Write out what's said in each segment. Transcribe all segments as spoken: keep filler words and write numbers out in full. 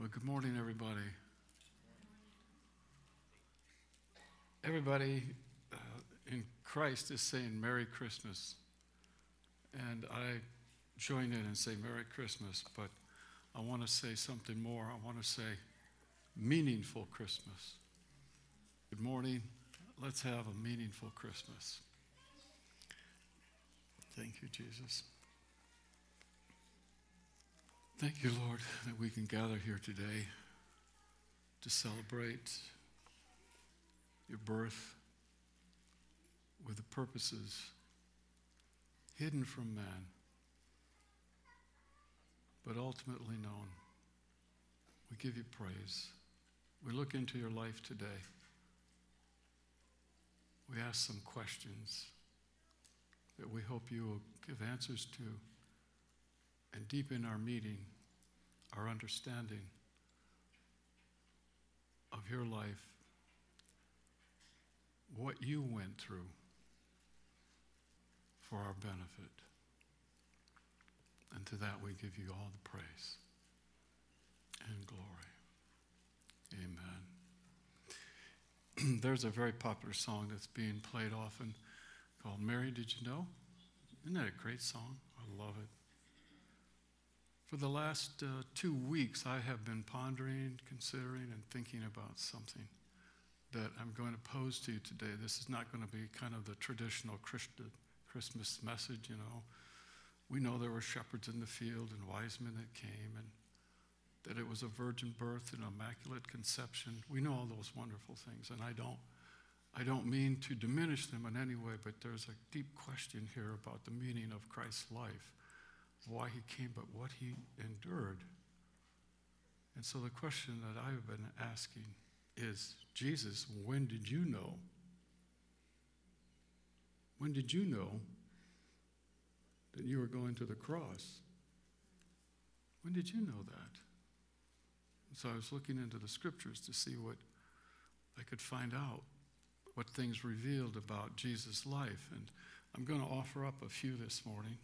Well, good morning, everybody. Everybody uh, in Christ is saying Merry Christmas. And I join in and say Merry Christmas, but I want to say something more. I want to say meaningful Christmas. Good morning. Let's have a meaningful Christmas. Thank you, Jesus. Thank you, Lord, that we can gather here today to celebrate your birth with the purposes hidden from man, but ultimately known. We give you praise. We look into your life today. We ask some questions that we hope you will give answers to and deepen our meeting, our understanding of your life, what you went through for our benefit. And to that we give you all the praise and glory. Amen. There's a very popular song that's being played often called Mary, Did You Know? Isn't that a great song? I love it. For the last uh, two weeks, I have been pondering, considering, and thinking about something that I'm going to pose to you today. This is not going to be kind of the traditional Christian Christmas message, you know. We know there were shepherds in the field and wise men that came, and that it was a virgin birth and immaculate conception. We know all those wonderful things, and I don't, I don't mean to diminish them in any way, but there's a deep question here about the meaning of Christ's life, why he came, but what he endured. And so the question that I've been asking is, Jesus, when did you know? When did you know that you were going to the cross? When did you know that? And so I was looking into the scriptures to see what I could find out, what things revealed about Jesus' life. And I'm going to offer up a few this morning.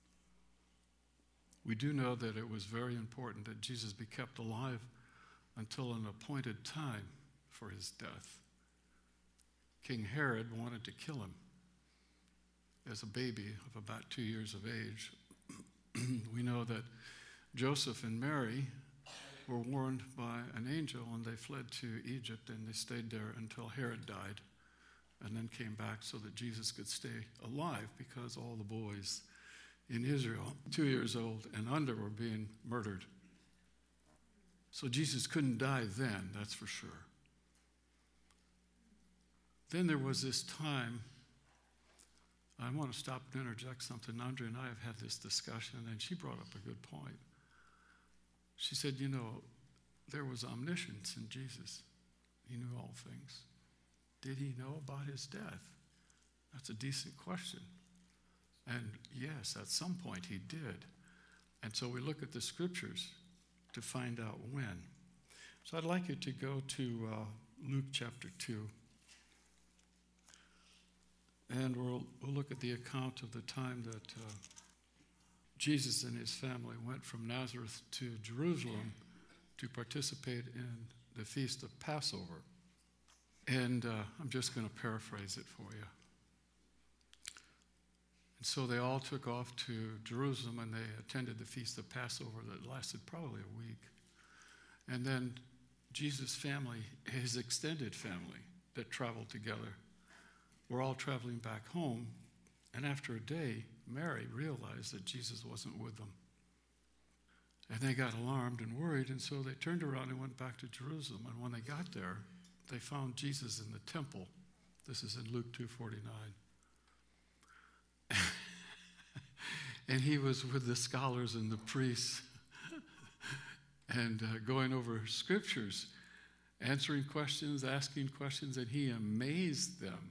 We do know that it was very important that Jesus be kept alive until an appointed time for his death. King Herod wanted to kill him as a baby of about two years of age. We know that Joseph and Mary were warned by an angel, and they fled to Egypt, and they stayed there until Herod died, and then came back so that Jesus could stay alive, because all the boys in Israel, two years old and under, were being murdered. So Jesus couldn't die then, that's for sure. Then there was this time, I want to stop and interject something. Andrea and I have had this discussion, and she brought up a good point. She said, you know, there was omniscience in Jesus. He knew all things. Did he know about his death? That's a decent question. And yes, at some point he did. And so we look at the scriptures to find out when. So I'd like you to go to uh, Luke chapter two. And we'll, we'll look at the account of the time that uh, Jesus and his family went from Nazareth to Jerusalem to participate in the feast of Passover. And uh, I'm just going to paraphrase it for you. And so they all took off to Jerusalem, and they attended the feast of Passover that lasted probably a week. And then Jesus' family, his extended family that traveled together, were all traveling back home. And after a day, Mary realized that Jesus wasn't with them. And they got alarmed and worried, and so they turned around and went back to Jerusalem. And when they got there, they found Jesus in the temple. This is in Luke two forty-nine. And he was with the scholars and the priests and uh, going over scriptures, answering questions, asking questions, and he amazed them.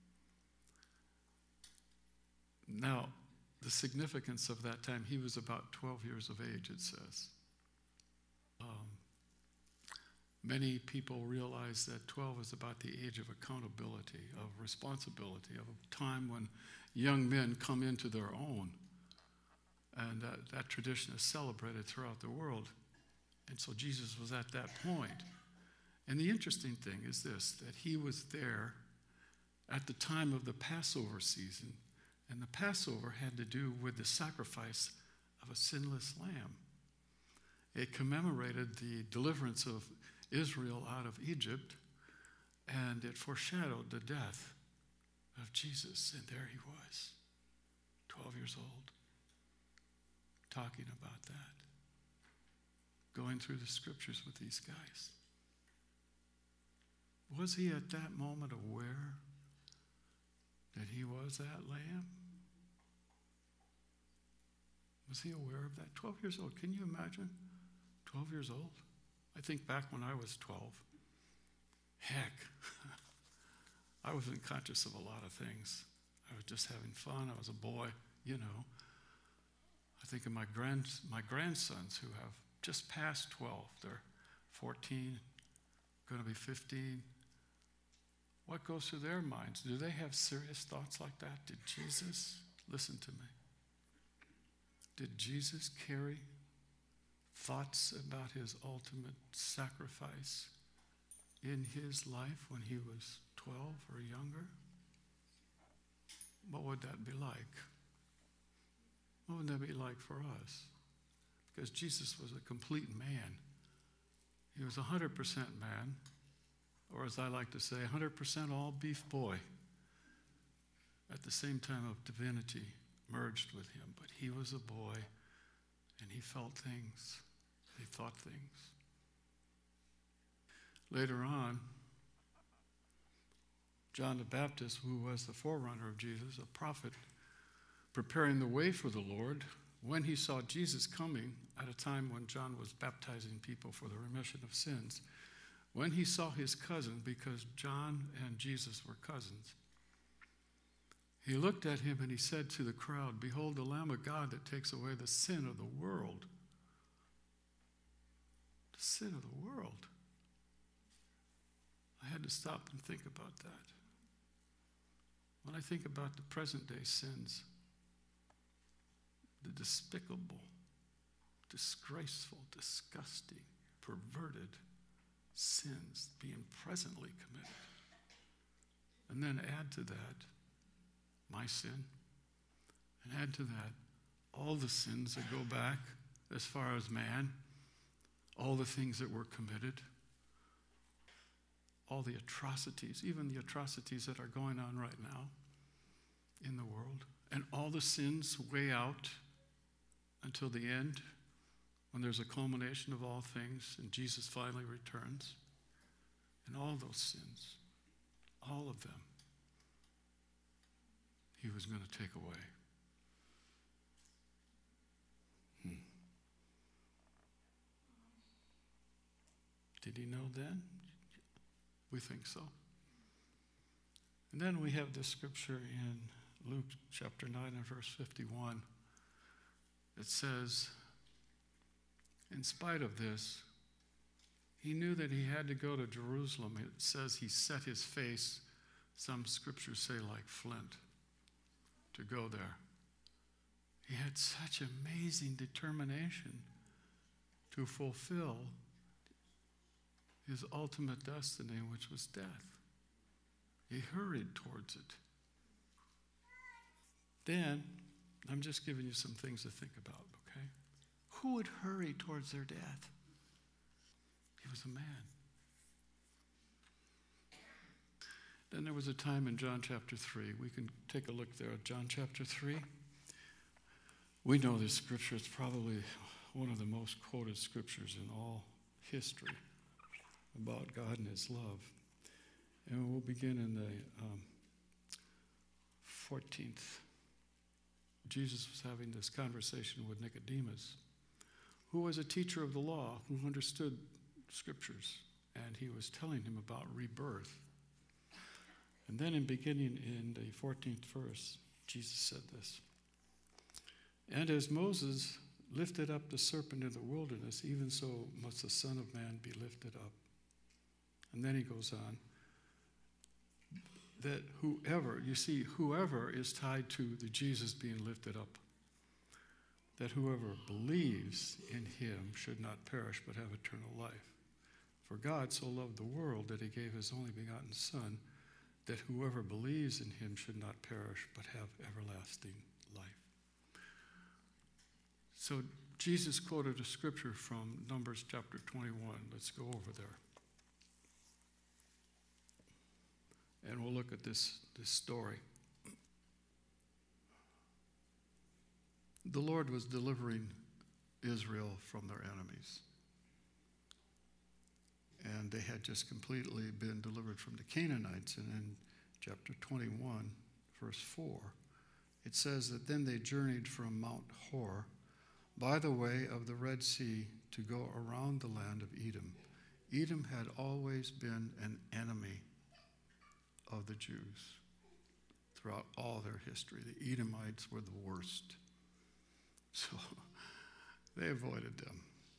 Now, the significance of that time, he was about twelve years of age, it says. Um, many people realize that twelve is about the age of accountability, of responsibility, of a time when young men come into their own. And uh, that tradition is celebrated throughout the world. And so Jesus was at that point. And the interesting thing is this, that he was there at the time of the Passover season. And the Passover had to do with the sacrifice of a sinless lamb. It commemorated the deliverance of Israel out of Egypt, and it foreshadowed the death of Jesus. And there he was, twelve years old, talking about that, going through the scriptures with these guys. Was he at that moment aware that he was that lamb? Was he aware of that? twelve years old. Can you imagine? twelve years old. I think back when I was twelve. Heck, I wasn't conscious of a lot of things. I was just having fun. I was a boy, you know. I think of my grand, my grandsons who have just passed twelve. They're fourteen, going to be fifteen. What goes through their minds? Do they have serious thoughts like that? Did Jesus, listen to me, did Jesus carry thoughts about his ultimate sacrifice in his life when he was twelve or younger? What would that be like? What would that be like for us? Because Jesus was a complete man. He was one hundred percent man, or as I like to say, one hundred percent all beef boy. At the same time of divinity merged with him. But he was a boy, and he felt things. He thought things. Later on, John the Baptist, who was the forerunner of Jesus, a prophet, preparing the way for the Lord, when he saw Jesus coming at a time when John was baptizing people for the remission of sins, when he saw his cousin, because John and Jesus were cousins, he looked at him and he said to the crowd, "Behold the Lamb of God that takes away the sin of the world." The sin of the world. I had to stop and think about that. When I think about the present day sins, the despicable, disgraceful, disgusting, perverted sins being presently committed, and then add to that my sin, and add to that all the sins that go back as far as man, all the things that were committed, all the atrocities, even the atrocities that are going on right now in the world, and all the sins way out until the end, when there's a culmination of all things and Jesus finally returns, and all those sins, all of them, he was going to take away. Hmm. Did he know then? We think so. And then we have this scripture in Luke chapter nine and verse fifty-one. It says, in spite of this, he knew that he had to go to Jerusalem. It says he set his face, some scriptures say like flint, to go there. He had such amazing determination to fulfill his ultimate destiny, which was death. He hurried towards it. Then, I'm just giving you some things to think about, okay? Who would hurry towards their death? He was a man. Then there was a time in John chapter three. We can take a look there at John chapter three. We know this scripture. It's probably one of the most quoted scriptures in all history about God and his love. And we'll begin in the um, fourteenth. Jesus was having this conversation with Nicodemus, who was a teacher of the law, who understood scriptures, and he was telling him about rebirth. And then in beginning in the fourteenth verse, Jesus said this, "And as Moses lifted up the serpent in the wilderness, even so must the Son of Man be lifted up." And then he goes on, that whoever, you see, whoever is tied to the Jesus being lifted up. that whoever believes in him should not perish but have eternal life. For God so loved the world that he gave his only begotten Son, that whoever believes in him should not perish but have everlasting life. So Jesus quoted a scripture from Numbers chapter twenty-one. Let's go over there. And we'll look at this, this story. The Lord was delivering Israel from their enemies. And they had just completely been delivered from the Canaanites. And in chapter twenty-one, verse four, it says that then they journeyed from Mount Hor by the way of the Red Sea to go around the land of Edom. Edom had always been an enemy of the Jews throughout all their history. The Edomites were the worst. So they avoided them.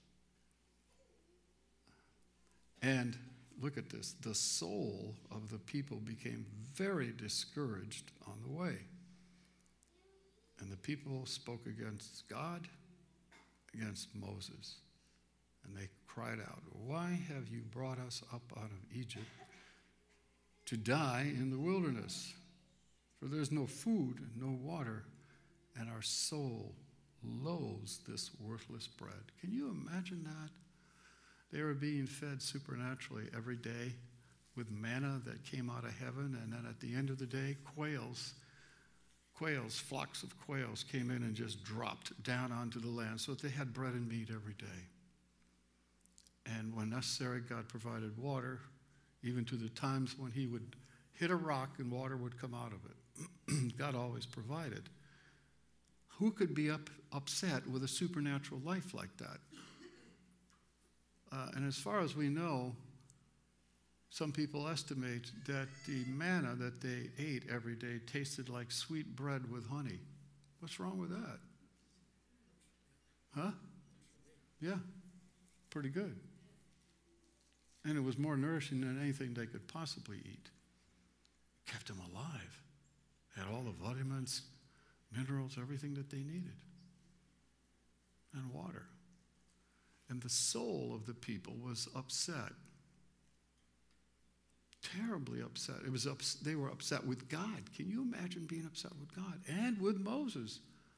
And look at this. The soul of the people became very discouraged on the way. And the people spoke against God, against Moses. And they cried out, "Why have you brought us up out of Egypt to die in the wilderness? For there's no food and no water, and our soul loathes this worthless bread." Can you imagine that? They were being fed supernaturally every day with manna that came out of heaven, and then at the end of the day, quails, quails, flocks of quails came in and just dropped down onto the land, so that they had bread and meat every day. And when necessary, God provided water, even to the times when he would hit a rock and water would come out of it. God always provided. Who could be up, upset with a supernatural life like that? Uh, and as far as we know, some people estimate that the manna that they ate every day tasted like sweet bread with honey. What's wrong with that? Huh? Yeah, pretty good. And it was more nourishing than anything they could possibly eat. Kept them alive. Had all the vitamins, minerals, everything that they needed. And water. And the soul of the people was upset. Terribly upset. It was ups- they were upset with God. Can you imagine being upset with God? And with Moses.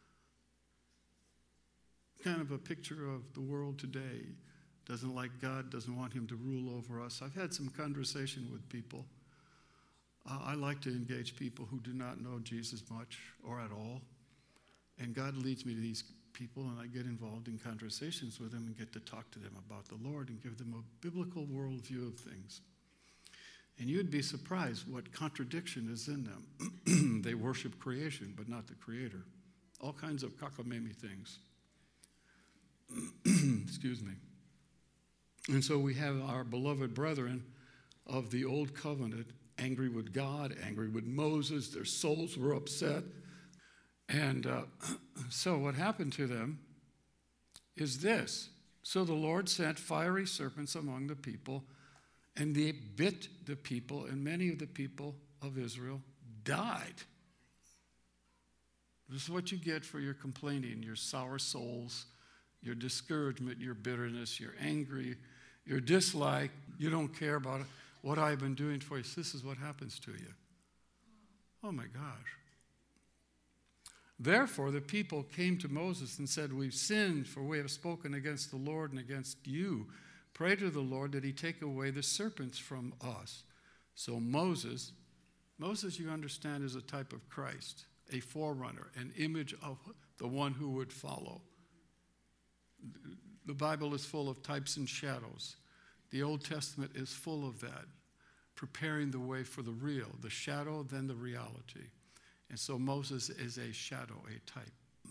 Kind of a picture of the world today. Doesn't like God, doesn't want him to rule over us. I've had some conversation with people. Uh, I like to engage people who do not know Jesus much or at all. And God leads me to these people, and I get involved in conversations with them and get to talk to them about the Lord and give them a biblical worldview of things. And you'd be surprised what contradiction is in them. They worship creation, but not the Creator. All kinds of cockamamie things. Excuse me. And so we have our beloved brethren of the old covenant angry with God, angry with Moses. Their souls were upset. And uh, so what happened to them is this. So the Lord sent fiery serpents among the people, and they bit the people, and many of the people of Israel died. This is what you get for your complaining, your sour souls, your discouragement, your bitterness, your angry, your dislike. You don't care about what I've been doing for you. This is what happens to you. Oh my gosh. Therefore, the people came to Moses and said, "We've sinned, for we have spoken against the Lord and against you. Pray to the Lord that he take away the serpents from us." So Moses, Moses, you understand, is a type of Christ, a forerunner, an image of the one who would follow. The Bible is full of types and shadows. The Old Testament is full of that, preparing the way for the real, the shadow, then the reality. And so Moses is a shadow, a type.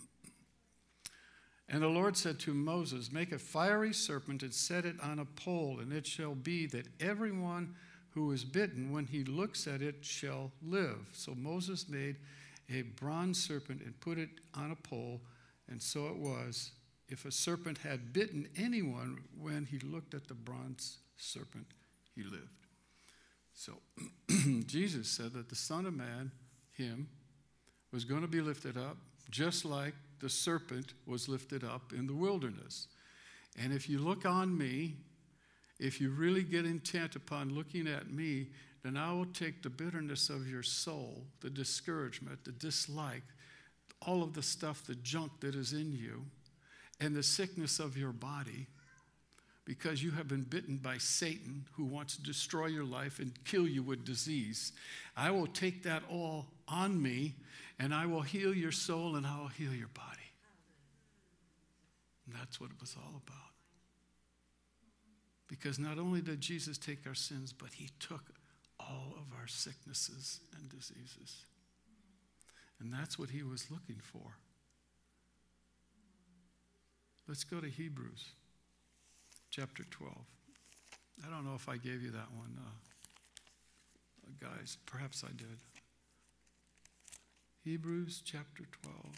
And the Lord said to Moses, "Make a fiery serpent and set it on a pole, and it shall be that everyone who is bitten, when he looks at it, shall live." So Moses made a bronze serpent and put it on a pole, and so it was. If a serpent had bitten anyone, when he looked at the bronze serpent, he lived. So Jesus said that the Son of Man, him, was going to be lifted up, just like the serpent was lifted up in the wilderness. And if you look on me, if you really get intent upon looking at me, then I will take the bitterness of your soul, the discouragement, the dislike, all of the stuff, the junk that is in you, and the sickness of your body, because you have been bitten by Satan, who wants to destroy your life and kill you with disease. I will take that all on me, and I will heal your soul, and I will heal your body. And that's what it was all about. Because not only did Jesus take our sins, but he took all of our sicknesses and diseases. And that's what he was looking for. Let's go to Hebrews chapter twelve. I don't know if I gave you that one, uh, guys. Perhaps I did. Hebrews chapter twelve.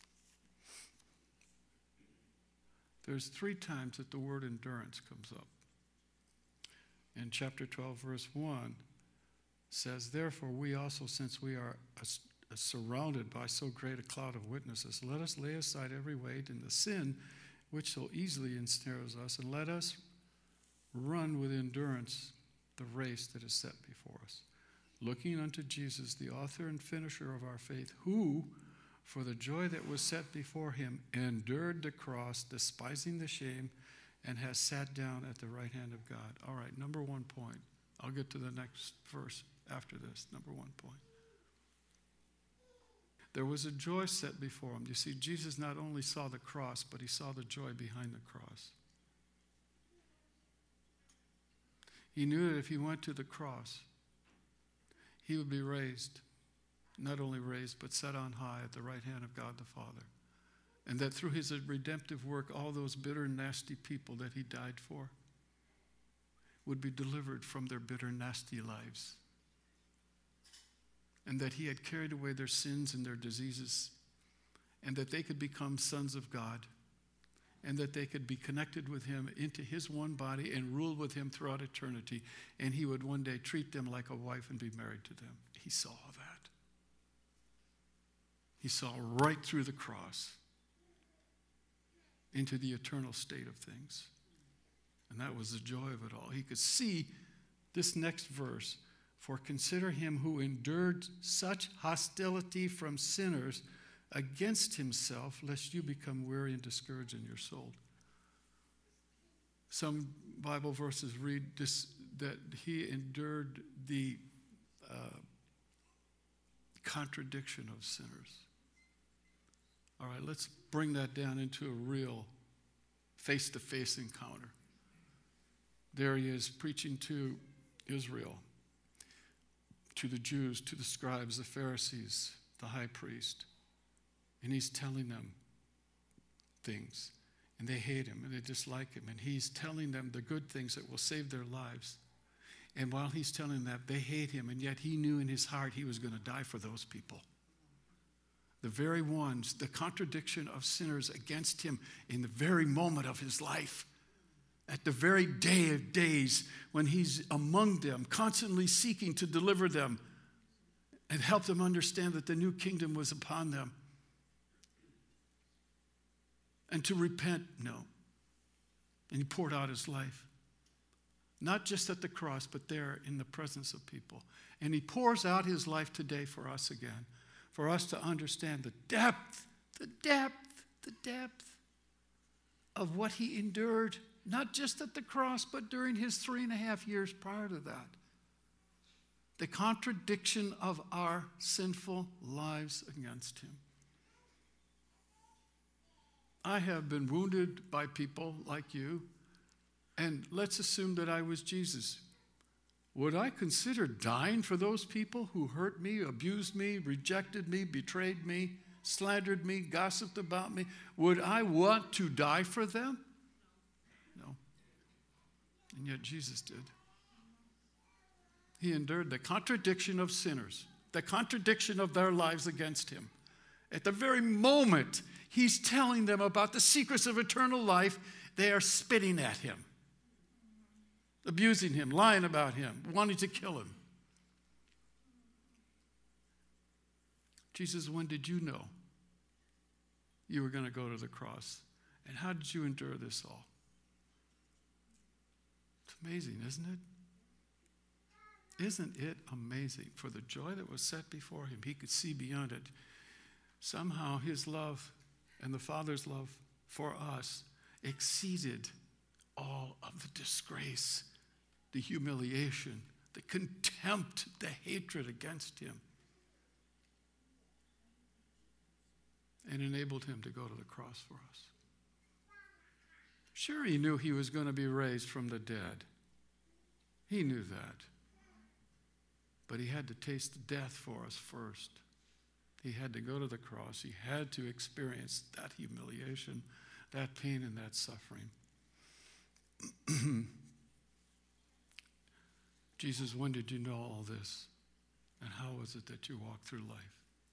There's three times that the word endurance comes up. In chapter twelve, verse one, says, "Therefore we also, since we are surrounded by so great a cloud of witnesses, let us lay aside every weight and the sin which so easily ensnares us, and let us run with endurance the race that is set before us, looking unto Jesus, the author and finisher of our faith, who, for the joy that was set before him, endured the cross, despising the shame, and has sat down at the right hand of God." All right, number one point. I'll get to the next verse after this. Number one point. There was a joy set before him. You see, Jesus not only saw the cross, but he saw the joy behind the cross. He knew that if he went to the cross, he would be raised, not only raised, but set on high at the right hand of God the Father. And that through his redemptive work, all those bitter, nasty people that he died for would be delivered from their bitter, nasty lives. And that he had carried away their sins and their diseases, and that they could become sons of God, and that they could be connected with him into his one body and rule with him throughout eternity, and he would one day treat them like a wife and be married to them. He saw that. He saw right through the cross into the eternal state of things. And that was the joy of it all. He could see this next verse, "For consider him who endured such hostility from sinners against himself, lest you become weary and discouraged in your soul." Some Bible verses read this, that he endured the uh, contradiction of sinners. All right, let's bring that down into a real face-to-face encounter. There he is preaching to Israel, to the Jews, to the scribes, the Pharisees, the high priest. And he's telling them things. And they hate him and they dislike him. And he's telling them the good things that will save their lives. And while he's telling them that, they hate him. And yet he knew in his heart he was going to die for those people. The very ones, the contradiction of sinners against him in the very moment of his life. At the very day of days when he's among them, constantly seeking to deliver them and help them understand that the new kingdom was upon them. And to repent, no. And he poured out his life. Not just at the cross, but there in the presence of people. And he pours out his life today for us again. For us to understand the depth, the depth, the depth of what he endured, not just at the cross, but during his three and a half years prior to that. The contradiction of our sinful lives against him. I have been wounded by people like you, and let's assume that I was Jesus. Would I consider dying for those people who hurt me, abused me, rejected me, betrayed me, slandered me, gossiped about me? Would I want to die for them? No. And yet Jesus did. He endured the contradiction of sinners, the contradiction of their lives against him. At the very moment he's telling them about the secrets of eternal life, they are spitting at him, abusing him, lying about him, wanting to kill him. Jesus, when did you know you were going to go to the cross. And how did you endure this all? It's amazing, isn't it? Isn't it amazing? For the joy that was set before him, he could see beyond it. Somehow his love and the Father's love for us exceeded all of the disgrace, the humiliation, the contempt, the hatred against him, and enabled him to go to the cross for us. Sure, he knew he was going to be raised from the dead. He knew that. But he had to taste death for us first. He had to go to the cross. He had to experience that humiliation, that pain, and that suffering. Jesus, when did you know all this? And how was it that you walked through life?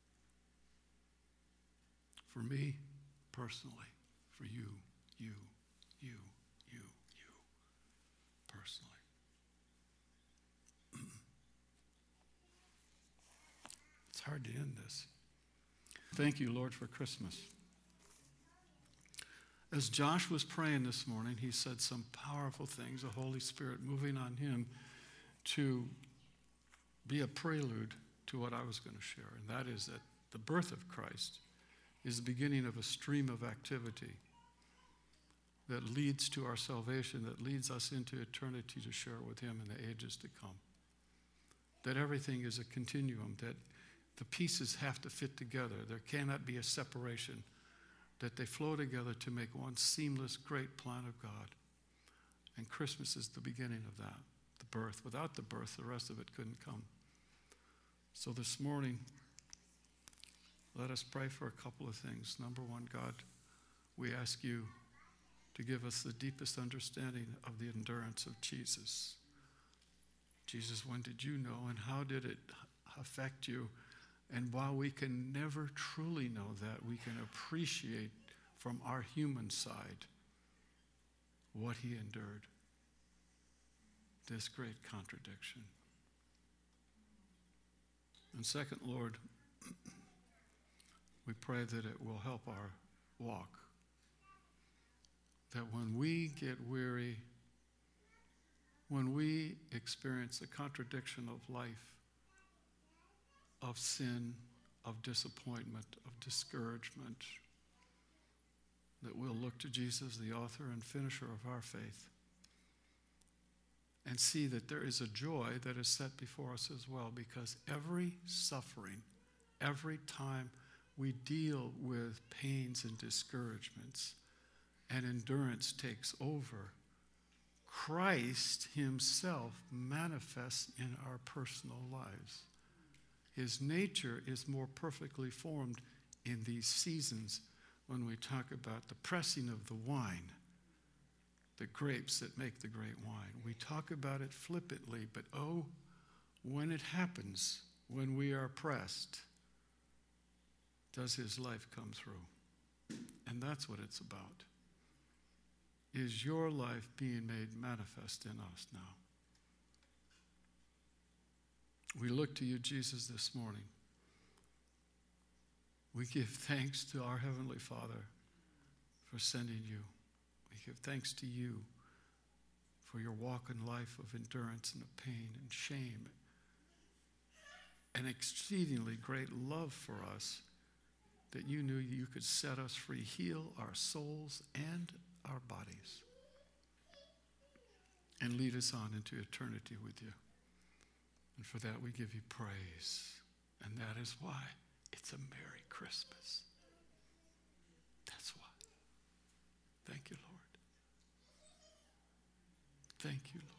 For me, personally. For you, you, you, you, you, personally. It's hard to end this. Thank you, Lord, for Christmas. As Josh was praying this morning, he said some powerful things, the Holy Spirit moving on him to be a prelude to what I was going to share, and that is that the birth of Christ is the beginning of a stream of activity that leads to our salvation, that leads us into eternity to share with him in the ages to come. That everything is a continuum, that the pieces have to fit together. There cannot be a separation, that they flow together to make one seamless, great plan of God. And Christmas is the beginning of that, the birth. Without the birth, the rest of it couldn't come. So this morning, let us pray for a couple of things. Number one, God, we ask you to give us the deepest understanding of the endurance of Jesus. Jesus, when did you know, and how did it affect you? And while we can never truly know that, we can appreciate from our human side what he endured. This great contradiction. And second, Lord, we pray that it will help our walk. That when we get weary, when we experience the contradiction of life, of sin, of disappointment, of discouragement, that we'll look to Jesus, the author and finisher of our faith, and see that there is a joy that is set before us as well, because every suffering, every time we deal with pains and discouragements, and endurance takes over, Christ himself manifests in our personal lives. His nature is more perfectly formed in these seasons when we talk about the pressing of the wine, the grapes that make the great wine. We talk about it flippantly, but oh, when it happens, when we are pressed, does his life come through? And that's what it's about. Is your life being made manifest in us now? We look to you, Jesus, this morning. We give thanks to our Heavenly Father for sending you. We give thanks to you for your walk in life of endurance and of pain and shame, and exceedingly great love for us, that you knew you could set us free, heal our souls and our bodies, and lead us on into eternity with you. And for that we give you praise. And that is why it's a Merry Christmas. That's why. Thank you, Lord. Thank you, Lord.